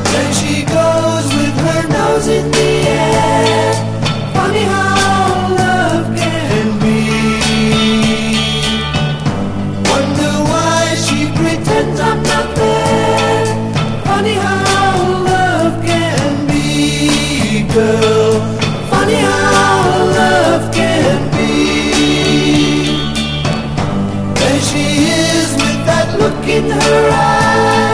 Then she goes with her nose in the air. Funny how love can be. Wonder why she pretends I'm not there. Funny how love can be, girl. Funny how love can be. There she is with that look in her eyes.